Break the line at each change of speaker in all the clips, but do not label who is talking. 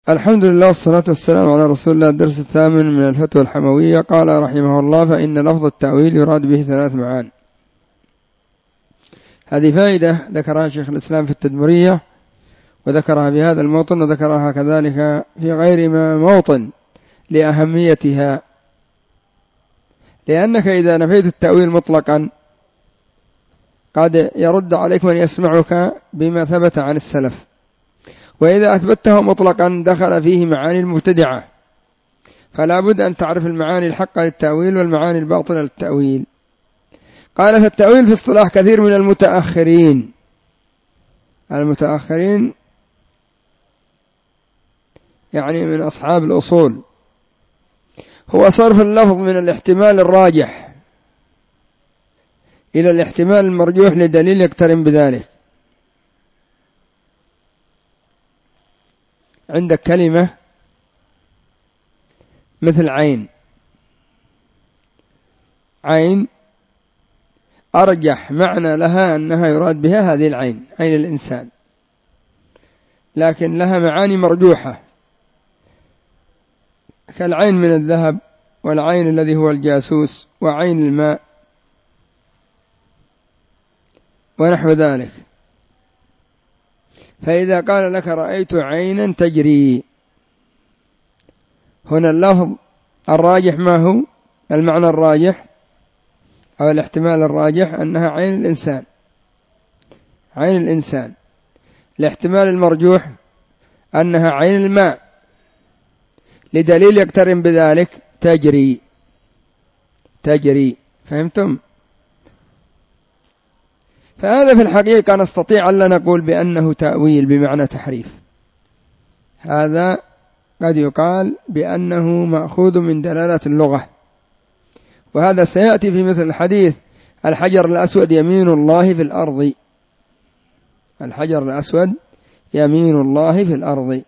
الحمد لله والصلاة والسلام على رسول الله. الدرس الثامن من الفتوى الحموية. قال رحمه الله: فإن لفظ التأويل يراد به 3 معان. هذه فائدة ذكرها شيخ الإسلام في التدمرية، وذكرها في هذا الموطن، وذكرها كذلك في غير ما موطن لأهميتها. لأنك إذا نفيت التأويل مطلقا قد يرد عليك من يسمعك بما ثبت عن السلف، وإذا أثبته مطلقا دخل فيه معاني المبتدعة، فلا بد أن تعرف المعاني الحقة للتأويل والمعاني الباطلة للتأويل. قال: فالتأويل في اصطلاح كثير من المتأخرين يعني من أصحاب الأصول هو صرف اللفظ من الاحتمال الراجح إلى الاحتمال المرجوح لدليل يقترن بذلك. عندك كلمة مثل عين أرجح معنى لها أنها يراد بها هذه العين، عين الإنسان، لكن لها معاني مرجوحة كالعين من الذهب، والعين الذي هو الجاسوس، وعين الماء، ونحو ذلك. فإذا قال لك: رأيت عينا تجري، هنا اللفظ الراجح ما هو؟ المعنى الراجح أو الاحتمال الراجح أنها عين الإنسان. الاحتمال المرجوح أنها عين الماء لدليل يقترن بذلك: تجري. فهمتم؟ فهذا في الحقيقة نستطيع أن لا نقول بأنه تأويل بمعنى تحريف، هذا قد يقال بأنه مأخوذ من دلالة اللغة، وهذا سيأتي في مثل الحديث: الحجر الأسود يمين الله في الأرض. الحجر الأسود يمين الله في الأرض.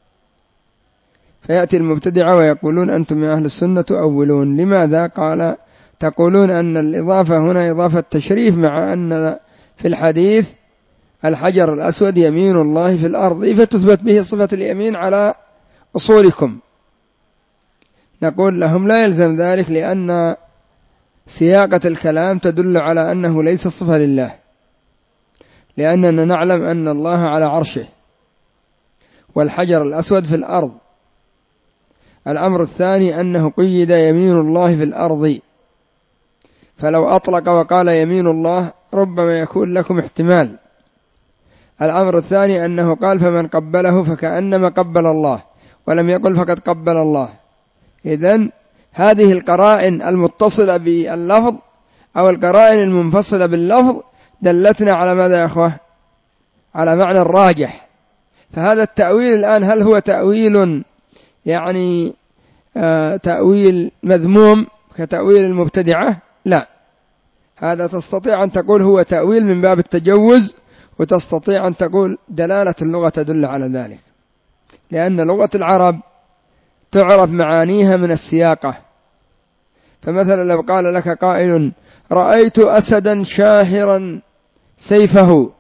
فيأتي المبتدعة ويقولون: أنتم يا أهل السنة تؤولون. لماذا؟ قال: تقولون أن الإضافة هنا إضافة تشريف، مع أن في الحديث الحجر الأسود يمين الله في الأرض، فتثبت به صفة اليمين على أصولكم. نقول لهم: لا يلزم ذلك، لأن سياقة الكلام تدل على أنه ليس صفة لله، لأننا نعلم أن الله على عرشه والحجر الأسود في الأرض. الأمر الثاني أنه قيد يمين الله في الأرض، فلو أطلق وقال يمين الله ربما يكون لكم احتمال. الأمر الثاني أنه قال: فمن قبله فكأنما قبل الله، ولم يقل فقد قبل الله. إذن هذه القرائن المتصلة باللفظ أو القرائن المنفصلة باللفظ دلتنا على ماذا يا أخوة؟ على معنى الراجح. فهذا التأويل الآن هل هو تأويل يعني تأويل مذموم كتأويل المبتدعة؟ لا، هذا تستطيع أن تقول هو تأويل من باب التجوز، وتستطيع أن تقول دلالة اللغة تدل على ذلك، لأن لغة العرب تعرف معانيها من السياقة. فمثلا لو قال لك قائل: رأيت أسدا شاهرا سيفه،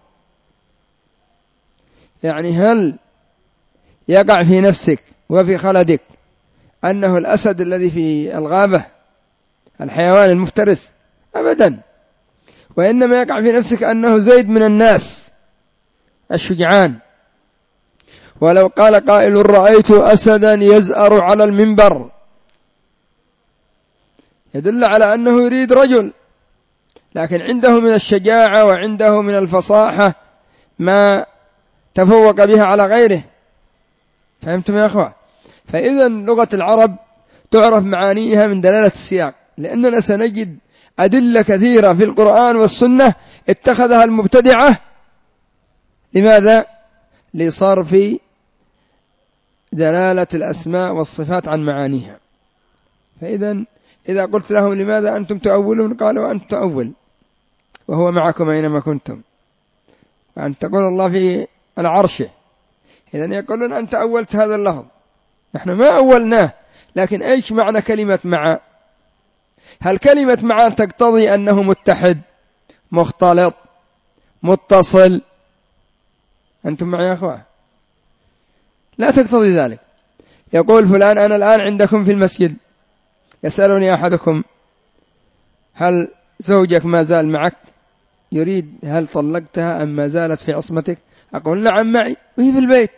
يعني هل يقع في نفسك وفي خلدك أنه الأسد الذي في الغابة الحيوان المفترس؟ أبدا، وإنما يقع في نفسك أنه زيد من الناس الشجعان. ولو قال قائل: رأيت أسدا يزأر على المنبر، يدل على أنه يريد رجل، لكن عنده من الشجاعة وعنده من الفصاحة ما تفوق بها على غيره. فهمتم يا أخوة؟ فإذا لغة العرب تعرف معانيها من دلالة السياق، لأننا سنجد أدلة كثيرة في القرآن والسنة اتخذها المبتدعة. لماذا؟ لصرف دلالة الأسماء والصفات عن معانيها. إذا قلت لهم: لماذا أنتم تؤولون؟ قالوا: أنت تؤول وهو معكم أينما كنتم، وأن تقول الله في العرش. إذن يقولون: أنت أولت هذا اللفظ. نحن ما أولناه، لكن إيش معنى كلمة مع؟ هل كلمة مع تقتضي أنه متحد، مختلط، متصل؟ أنتم معي يا أخوة؟ لا تقتضي ذلك. يقول فلان أنا الآن عندكم في المسجد، يسألني أحدكم هل زوجك ما زال معك؟ يريد هل طلقتها أم ما زالت في عصمتك؟ أقول نعم معي وهي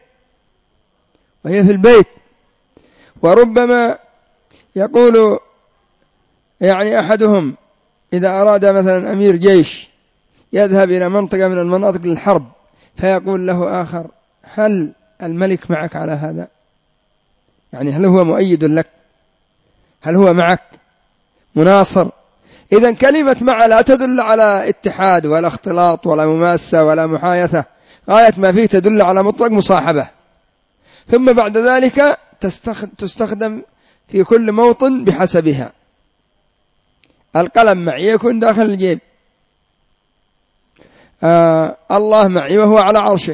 في البيت. وربما يقول يعني أحدهم إذا أراد مثلا أمير جيش يذهب إلى منطقة من المناطق للحرب، فيقول له آخر هل الملك معك على هذا؟ يعني هل هو مؤيد لك؟ هل هو معك مناصر؟ إذن كلمة مع لا تدل على اتحاد ولا اختلاط ولا مماسة ولا محايثة، غاية ما فيه تدل على مطلق مصاحبة. ثم بعد ذلك تستخدم في كل موطن بحسبها. القلم معي يكون داخل الجيب، الله معي وهو على عرشه،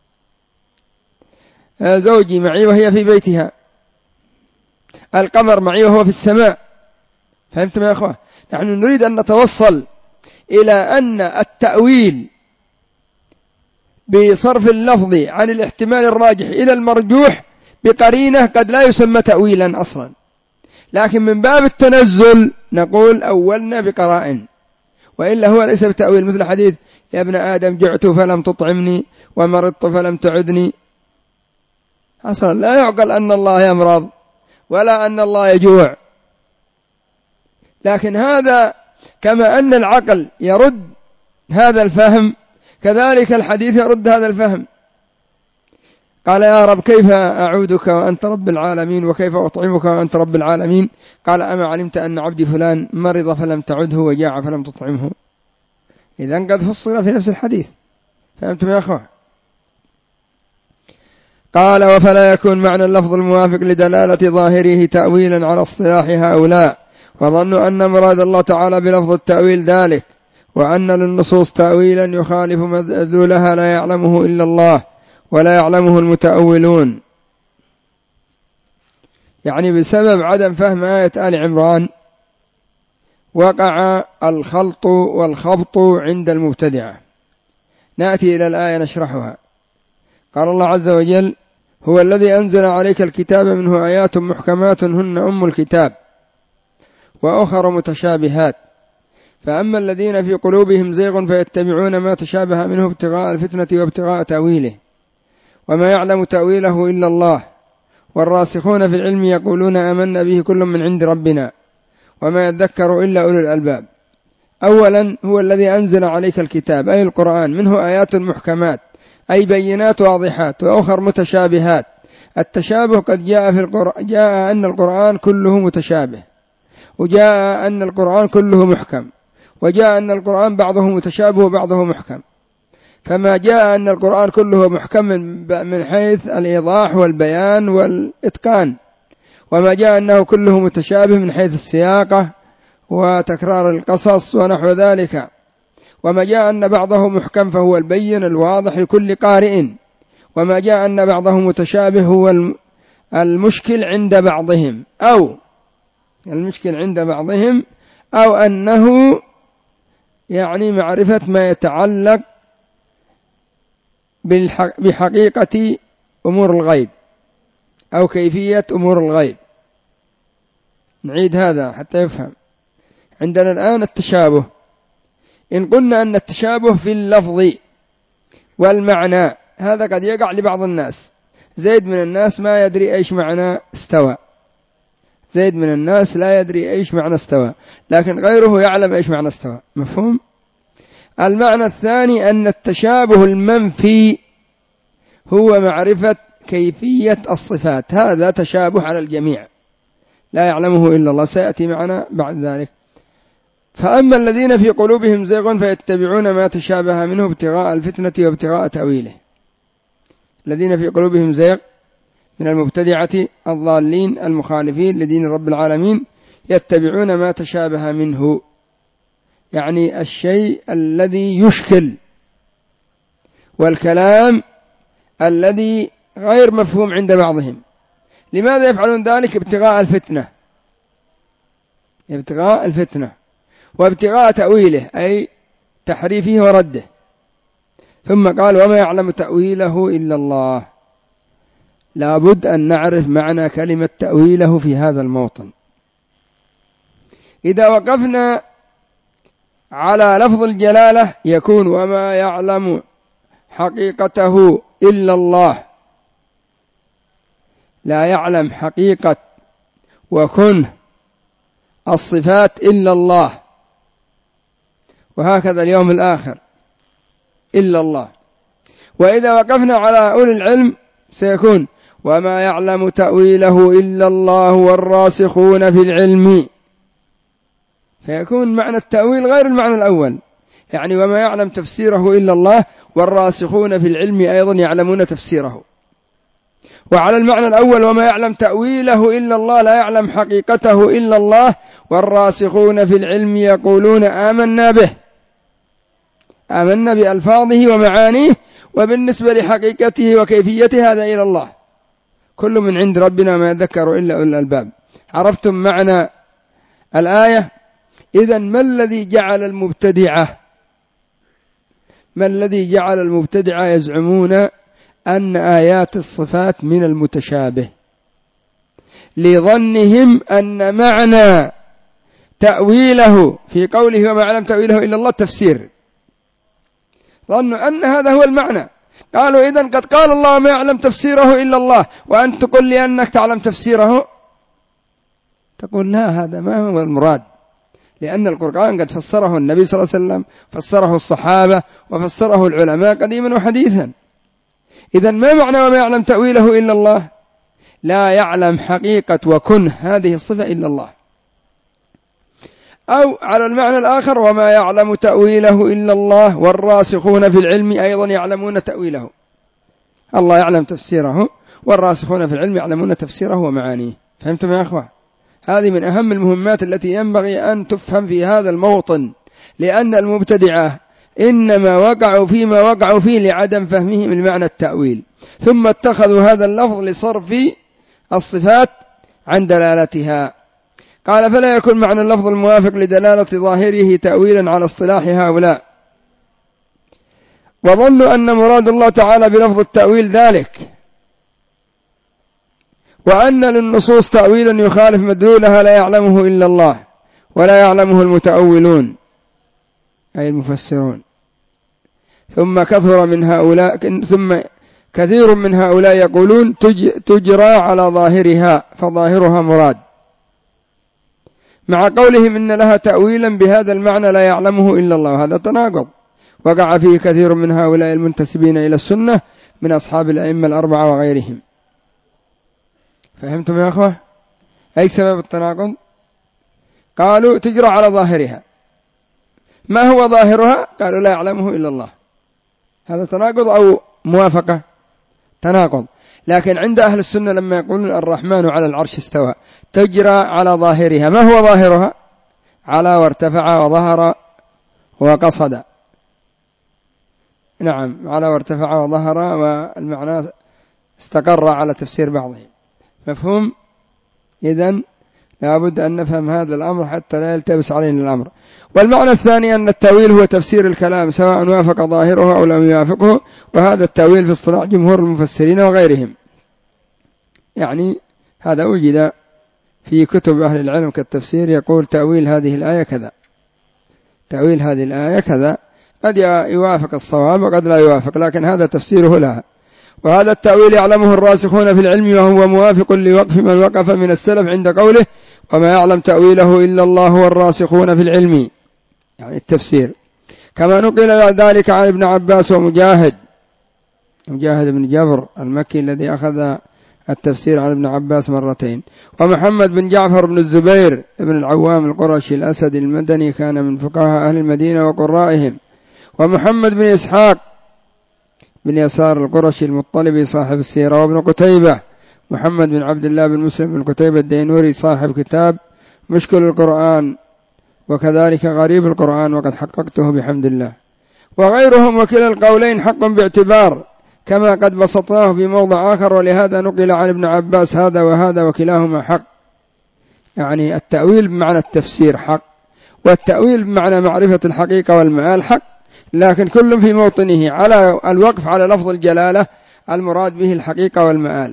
زوجي معي وهي في بيتها، القمر معي وهو في السماء. فهمتم يا أخوة؟ نحن نريد أن نتوصل إلى أن التأويل بصرف اللفظ عن الاحتمال الراجح إلى المرجوح بقرينة قد لا يسمى تأويلا أصلا، لكن من باب التنزل نقول أولنا بقرائن، وإلا هو ليس بتأويل. مثل حديث يا ابن آدم جعت فلم تطعمني ومرضت فلم تعدني، أصلا لا يعقل أن الله يمرض ولا أن الله يجوع. لكن هذا كما أن العقل يرد هذا الفهم، كذلك الحديث يرد هذا الفهم. قال يا رب كيف أعودك وأنت رب العالمين، وكيف أطعمك وأنت رب العالمين؟ قال أما علمت أن عبدي فلان مرض فلم تعده وجاع فلم تطعمه؟ إذن قد فصل في نفس الحديث. فهمتم يا أخوة؟ قال وفلا يكون معنى اللفظ الموافق لدلالة ظاهره تأويلا على اصطلاح هؤلاء، وظنوا أن مراد الله تعالى بلفظ التأويل ذلك، وأن للنصوص تأويلا يخالف مدلولها لا يعلمه إلا الله ولا يعلمه المتأولون. يعني بسبب عدم فهم آية آل عمران وقع الخلط والخبط عند المبتدعة. نأتي إلى الآية نشرحها. قال الله عز وجل هو الذي أنزل عليك الكتاب منه آيات محكمات هن أم الكتاب وأخر متشابهات، فأما الذين في قلوبهم زيغ فيتبعون ما تشابه منه ابتغاء الفتنة وابتغاء تأويله وما يعلم تأويله إلا الله، والراسخون في العلم يقولون آمنا به كل من عند ربنا وما يذكر إلا أولو الألباب. أولا هو الذي أنزل عليك الكتاب أي القرآن منه آيات محكمات أي بينات واضحات، وأخر متشابهات. التشابه قد جاء في القرآن، جاء أن القرآن كله متشابه، وجاء أن القرآن كله محكم، وجاء أن القرآن بعضه متشابه وبعضه محكم. فما جاء أن القرآن كله محكم من حيث الإيضاح والبيان والإتقان، وما جاء أنه كله متشابه من حيث السياقة وتكرار القصص ونحو ذلك، وما جاء أن بعضه محكم فهو البين الواضح لكل قارئ، وما جاء أن بعضه متشابه هو المشكل عند بعضهم أو أنه يعني معرفة ما يتعلق بحقيقة أمور الغيب أو كيفية أمور الغيب. نعيد هذا حتى يفهم. عندنا الآن التشابه، إن قلنا أن التشابه في اللفظ والمعنى هذا قد يقع لبعض الناس. زيد من الناس ما يدري إيش معنى استوى، زيد من الناس لا يدري إيش معنى استوى، لكن غيره يعلم إيش معنى استوى. مفهوم؟ المعنى الثاني أن التشابه المنفي هو معرفة كيفية الصفات، هذا تشابه على الجميع لا يعلمه إلا الله، سيأتي معنا بعد ذلك. فأما الذين في قلوبهم زيغ فيتبعون ما تشابه منه ابتغاء الفتنة وابتغاء تأويله. الذين في قلوبهم زيغ من المبتدعة الضالين المخالفين لدين رب العالمين يتبعون ما تشابه منه، يعني الشيء الذي يشكل والكلام الذي غير مفهوم عند بعضهم. لماذا يفعلون ذلك؟ ابتغاء الفتنة وابتغاء تأويله أي تحريفه ورده. ثم قال وما يعلم تأويله إلا الله، لابد أن نعرف معنى كلمة تأويله في هذا الموطن. إذا وقفنا على لفظ الجلالة يكون وما يعلم حقيقته إلا الله، لا يعلم حقيقة وكنه الصفات إلا الله، وهكذا اليوم الآخر إلا الله. وإذا وقفنا على أولي العلم سيكون وما يعلم تأويله إلا الله والراسخون في العلم، فيكون معنى التأويل غير المعنى الأول، يعني وما يعلم تفسيره إلا الله والراسخون في العلم أيضا يعلمون تفسيره. وعلى المعنى الأول وما يعلم تأويله إلا الله لا يعلم حقيقته إلا الله، والراسخون في العلم يقولون آمنا به، آمنا بألفاظه ومعانيه، وبالنسبة لحقيقته وكيفيته هذا إلى الله، كل من عند ربنا ما يذكر إلا أولي الألباب. عرفتم معنى الآية؟ إذن ما الذي جعل المبتدعة يزعمون أن آيات الصفات من المتشابه؟ لظنهم أن معنى تأويله في قوله وما يعلم تأويله إلا الله تفسير، ظنوا أن هذا هو المعنى. قالوا إذن قد قال الله ما يعلم تفسيره إلا الله، وأنت تقول لي أنك تعلم تفسيره؟ تقول لا، هذا ما هو المراد، لأن القرآن قد فسره النبي صلى الله عليه وسلم، فسره الصحابة، وفسره العلماء قديما وحديثا. إذن ما معنى وما يعلم تأويله إلا الله؟ لا يعلم حقيقة وكنه هذه الصفة إلا الله. أو على المعنى الآخر وما يعلم تأويله إلا الله والراسخون في العلم أيضا يعلمون تأويله، الله يعلم تفسيره والراسخون في العلم يعلمون تفسيره ومعانيه. فهمتم يا أخوة؟ هذه من أهم المهمات التي ينبغي أن تفهم في هذا الموطن، لأن المبتدعة إنما وقعوا فيما وقعوا فيه لعدم فهمهم المعنى التأويل، ثم اتخذوا هذا اللفظ لصرف الصفات عن دلالتها. قال فلا يكون معنى اللفظ الموافق لدلالة ظاهره تأويلا على اصطلاح هؤلاء، وظنوا أن مراد الله تعالى بلفظ التأويل ذلك، وأن للنصوص تأويلا يخالف مدلولها لا يعلمه إلا الله ولا يعلمه المتأولون أي المفسرون. ثم كثير من هؤلاء يقولون تجرى على ظاهرها، فظاهرها مراد، مع قولهم إن لها تأويلا بهذا المعنى لا يعلمه إلا الله. هذا تناقض وقع فيه كثير من هؤلاء المنتسبين إلى السنة من أصحاب الأئمة الأربعة وغيرهم. فهمتم يا أخوة؟ أي سبب التناقض؟ قالوا تجرى على ظاهرها، ما هو ظاهرها؟ قالوا لا يعلمه إلا الله. هذا تناقض أو موافقة؟ تناقض. لكن عند أهل السنة لما يقولون الرحمن على العرش استوى تجرى على ظاهرها، ما هو ظاهرها؟ على وارتفع وظهر وقصد. نعم، على وارتفع وظهر، والمعنى استقر على تفسير بعضهم. مفهوم؟ إذن لابد أن نفهم هذا الأمر حتى لا يلتبس علينا الأمر. والمعنى الثاني أن التأويل هو تفسير الكلام سواء وافق ظاهره أو لم يوافقه، وهذا التأويل في اصطلاح جمهور المفسرين وغيرهم. يعني هذا وجد في كتب أهل العلم كالتفسير، يقول تأويل هذه الآية كذا، تأويل هذه الآية كذا، قد يوافق الصواب وقد لا يوافق، لكن هذا تفسيره لها. وهذا التأويل يعلمه الراسخون في العلم، وهو موافق لوقف من وقف من السلف عند قوله وما يعلم تأويله إلا الله والراسخون في العلم، يعني التفسير، كما نقل ذلك عن ابن عباس ومجاهد بن جبر المكي الذي أخذ التفسير عن ابن عباس مرتين، ومحمد بن جعفر بن الزبير بن العوام القرشي الأسدي المدني كان من فقهاء أهل المدينة وقرائهم، ومحمد بن إسحاق بن يسار القرشي المطلبي صاحب السيرة، وابن قتيبة محمد بن عبد الله بن مسلم بن قتيبة الدينوري صاحب كتاب مشكل القرآن، وكذلك غريب القرآن وقد حققته بحمد الله، وغيرهم. وكلا القولين حق باعتبار كما قد بسطناه في موضع آخر، ولهذا نقل عن ابن عباس هذا وهذا وكلاهما حق. يعني التأويل بمعنى التفسير حق، والتأويل بمعنى معرفة الحقيقة والمآل حق، لكن كل في موطنه. على الوقف على لفظ الجلالة المراد به الحقيقة والمآل،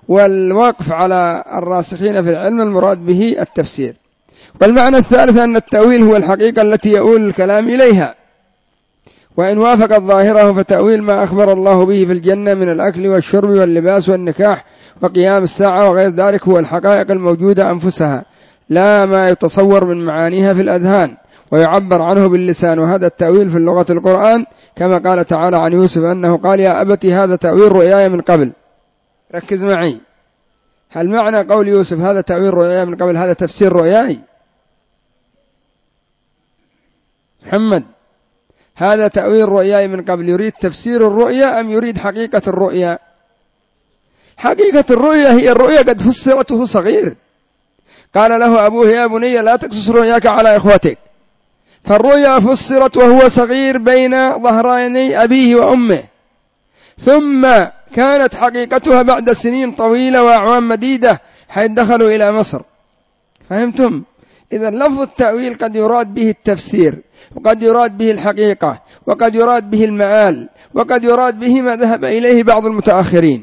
والوقف على الراسخين في العلم المراد به التفسير. والمعنى الثالث أن التأويل هو الحقيقة التي يؤول الكلام إليها، وإن وافق ظاهره فتأويل ما أخبر الله به في الجنة من الأكل والشرب واللباس والنكاح وقيام الساعة وغير ذلك هو الحقائق الموجودة أنفسها، لا ما يتصور من معانيها في الأذهان ويعبر عنه باللسان. وهذا التأويل في اللغة القرآن كما قال تعالى عن يوسف أنه قال يا أبت هذا تأويل رؤياي من قبل. ركز معي، هل معنى قول يوسف هذا تأويل رؤياي من قبل هذا تفسير رؤياي؟ محمد، هذا تأويل رؤياي من قبل يريد تفسير الرؤيا أم يريد حقيقة الرؤيا؟ حقيقة الرؤيا هي الرؤيا قد فسرت وهو صغير، قال له أبوه يا بني لا تقصص رؤياك على إخوتك، فالرؤيا فسرت وهو صغير بين ظهراني أبيه وأمه، ثم كانت حقيقتها بعد سنين طويلة وأعوام مديدة حيث دخلوا إلى مصر. فهمتم؟ إذا لفظ التأويل قد يراد به التفسير، وقد يراد به الحقيقة، وقد يراد به المآل، وقد يراد به ما ذهب إليه بعض المتأخرين.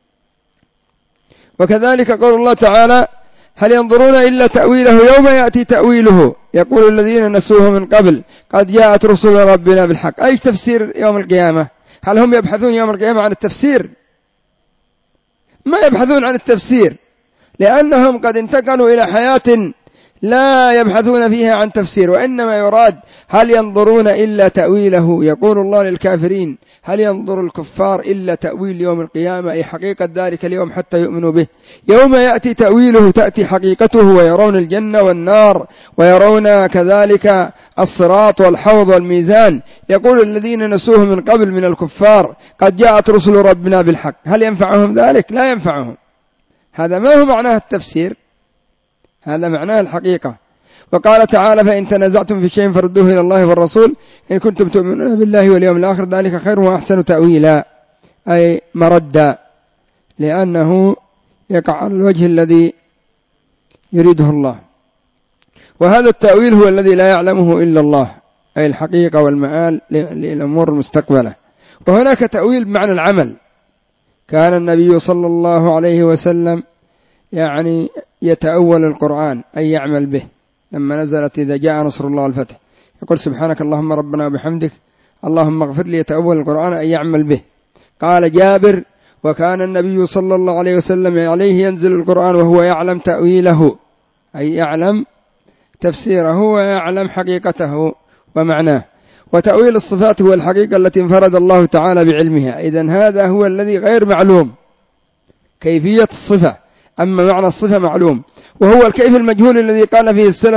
وكذلك قول الله تعالى هل ينظرون إلا تأويله يوم يأتي تأويله يقول الذين نسوه من قبل قد جاءت رسل ربنا بالحق. أي تفسير يوم القيامة؟ هل هم يبحثون يوم القيامة عن التفسير؟ ما يبحثون عن التفسير، لأنهم قد انتقلوا إلى حياة لا يبحثون فيها عن تفسير، وإنما يراد هل ينظرون إلا تأويله. يقول الله للكافرين هل ينظر الكفار إلا تأويل يوم القيامة، أي حقيقة ذلك اليوم حتى يؤمنوا به. يوم يأتي تأويله تأتي حقيقته، ويرون الجنة والنار، ويرون كذلك الصراط والحوض والميزان. يقول الذين نسوه من قبل من الكفار قد جاءت رسل ربنا بالحق، هل ينفعهم ذلك؟ لا ينفعهم. هذا ما هو معناه التفسير، هذا معناه الحقيقة. وقال تعالى فإن تنازعتم في شيء فردوه إلى الله والرسول إن كنتم تؤمنون بالله واليوم الآخر ذلك خير وأحسن تأويلا، أي مردا، لأنه يقع على الوجه الذي يريده الله. وهذا التأويل هو الذي لا يعلمه إلا الله، أي الحقيقة والمآل للأمور المستقبلة. وهناك تأويل بمعنى العمل، كان النبي صلى الله عليه وسلم يعني يتأول القرآن أي يعمل به، لما نزلت إذا جاء نصر الله والفتح يقول سبحانك اللهم ربنا وبحمدك اللهم اغفر لي، يتأول القرآن أي يعمل به. قال جابر وكان النبي صلى الله عليه وسلم عليه ينزل القرآن وهو يعلم تأويله، أي يعلم تفسيره ويعلم حقيقته ومعناه. وتأويل الصفات هو الحقيقة التي انفرد الله تعالى بعلمها، إذن هذا هو الذي غير معلوم كيفية الصفة، أما معنى الصفة معلوم، وهو الكيف المجهول الذي قال فيه السلف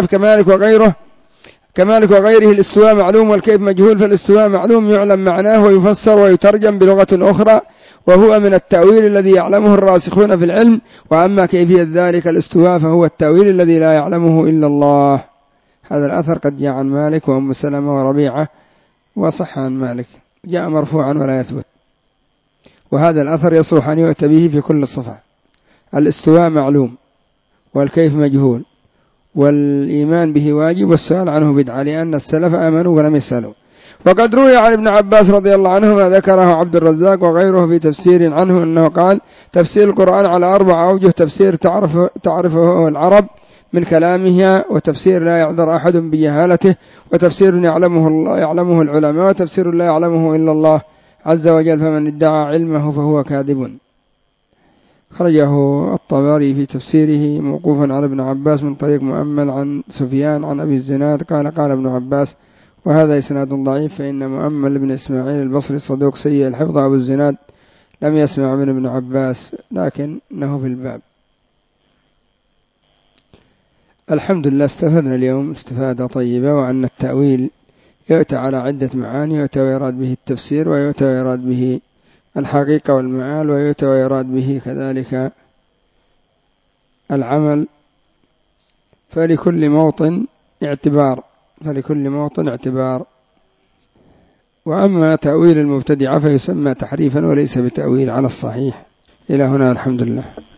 كمالك وغيره الاستواء معلوم والكيف مجهول، فالاستواء معلوم يعلم معناه ويفسر ويترجم بلغة أخرى، وهو من التأويل الذي يعلمه الراسخون في العلم. وأما كيفية ذلك الاستواء فهو التأويل الذي لا يعلمه إلا الله. هذا الأثر قد جاء عن مالك وأم سلمة وربيعة وصح عن مالك، جاء مرفوعا ولا يثبت. وهذا الأثر يصلح أن يؤتى به في كل صفة. الاستواء معلوم والكيف مجهول والإيمان به واجب والسؤال عنه بدعة، لأن السلف آمنوا ولم يسألوا. وقد روي عن ابن عباس رضي الله عنه ما ذكره عبد الرزاق وغيره في تفسير عنه أنه قال تفسير القرآن على 4 أوجه: تفسير تعرفه العرب من كلامها، وتفسير لا يعذر أحد بجهالته، وتفسير يعلمه العلماء، وتفسير لا يعلمه إلا الله عز وجل، فمن ادعى علمه فهو كاذب. خرجه الطبري في تفسيره موقوفا على ابن عباس من طريق مؤمل عن سفيان عن أبي الزناد قال قال ابن عباس، وهذا إسناد ضعيف، فإن مؤمل بن إسماعيل البصري صدوق سيء الحفظ، أبو الزناد لم يسمع من ابن عباس لكنه في الباب. الحمد لله استفدنا اليوم استفادة طيبة، وأن التأويل يؤتى على عدة معاني، يؤتى ويراد به التفسير، ويؤتى ويراد به الحقيقة والمآل، ويؤتى ويراد به كذلك العمل. فلكل موطن اعتبار. وأما تأويل المبتدعة فيسمى تحريفا وليس بتأويل على الصحيح. إلى هنا الحمد لله.